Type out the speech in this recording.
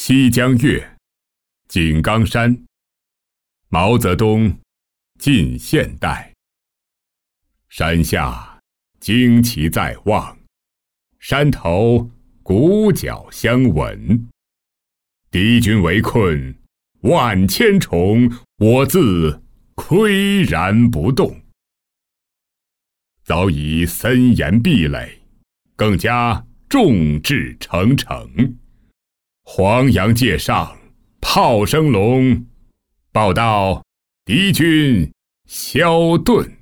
西江月，井冈山。毛泽东近现代。山下旌旗在望，山头鼓角相闻。敌军围困万千重，我自岿然不动。早已森严壁垒，更加众志成城。黄杨界上炮声隆，报道敌军消遁。